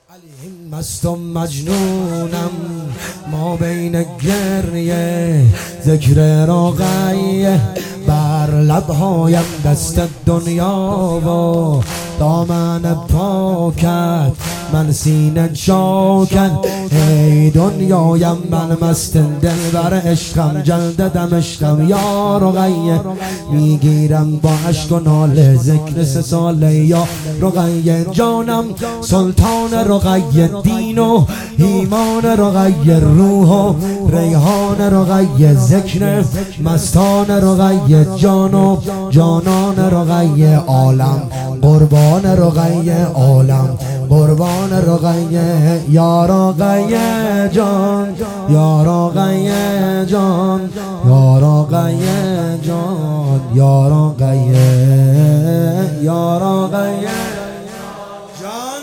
مست و مجنونم ما بین گریه، ذکر رقیه بر لبهایم، دست دنیا و دامن پاکت، من سینه چاکت. ای دنیایم من مست دل بر عشقم، جلددم عشقم یا رقیه. میگیرم با عشق و ناله ذکر 3 ساله یا رقیه. جانم سلطان رقیه، دین و ایمان رقیه، روح و ریحان رقیه، ذکر مستان رقیه، جان و جانان رقیه. عالم قربان رقیه، عالم قربان رقیه. یا رقیه جان، یا رقیه جان، یا رقیه جان، یا رقیه، یا رقیه جان.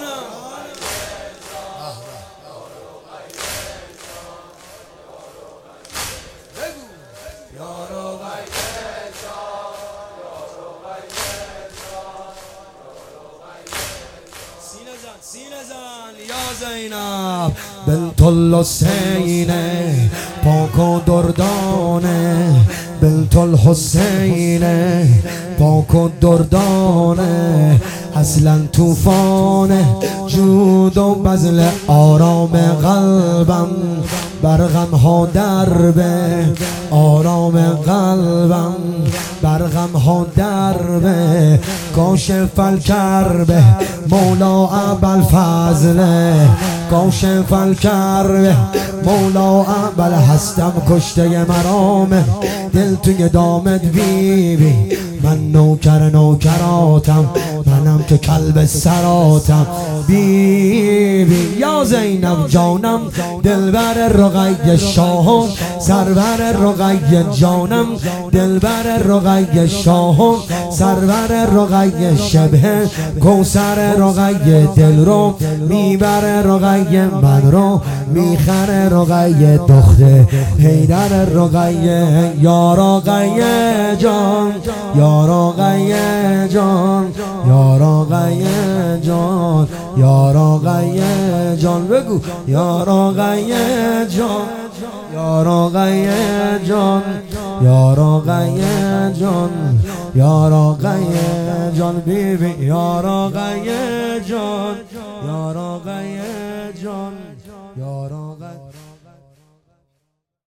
سینه زن یا زینب بنت الحسین، پاک و دردانه بنت الحسین، پاک و دردانه. اصلا طوفان جود و بذل آرام قلبم، بر غمها دربه آرام قلبم، بر غمها دربه. کاشف الکربه مولا ابوالفضل، کاشف الکربه مولا بل هستم کشته مرامه. دل توی دامت بیبی، من نوکراتم، منم که کلب سراتم بیبی. یا زینب جانم دلبر رقیه، شاه سرور رقیه، جانم دلبر رقیه، شاه سرور رقیه. شبه کوثر رقیه، دل رو میبر رقیه، من رو میخره رقیه، دخته حیدر رقیه. یا رقیه جان، یا رقیه جان، یا رقیه جان، یا رقیه جان. بگو یا رقیه جان، یا رقیه جان، یا رقیه جان، یا رقیه جان. بیبی یا رقیه جان، یا رقیه جان، یا رقیه